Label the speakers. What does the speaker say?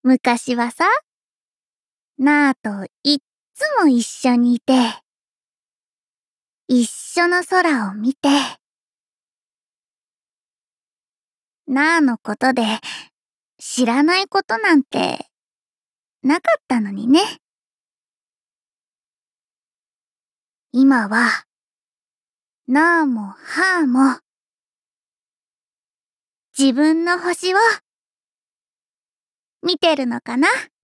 Speaker 1: 昔はさ、なあといっつも一緒にいて、一緒の空を見て、なあのことで知らないことなんてなかったのにね。今は、なあもはあも、自分の星を見てるのかな。